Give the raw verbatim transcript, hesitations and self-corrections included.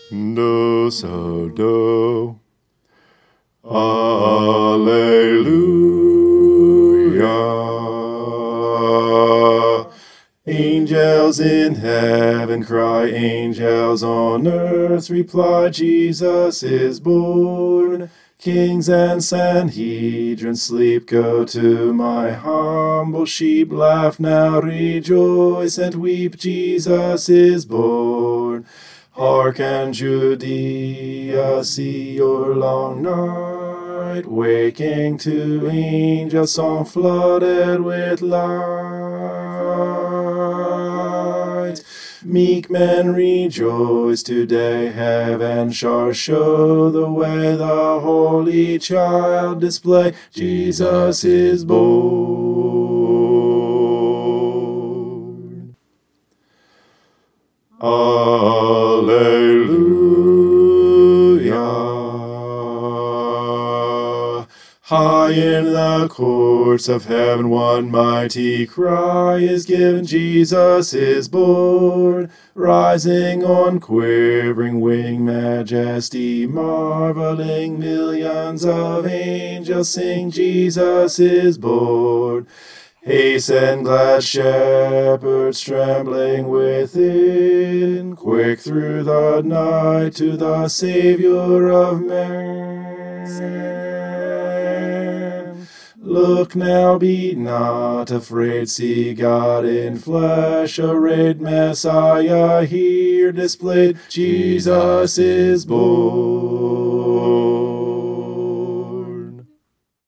Do, so, do. Alleluia. Angels in heaven cry, angels on earth reply, Jesus is born. Kings and Sanhedrin sleep, go to my humble sheep. Laugh now, rejoice and weep, Jesus is born. Hearken, Judea, see your long night, waking to angel song flooded with light. Meek men rejoice today, heaven shall show the way, the holy child display, Jesus is born. Alleluia. High in the courts of heaven one mighty cry is given, Jesus is born. Rising on quivering wing, majesty marveling, millions of angels sing, Jesus is born. Hasten, glad shepherds trembling within, quick through the night to the Savior of men. Look now, be not afraid, see God in flesh, arrayed, Messiah here displayed, Jesus is born.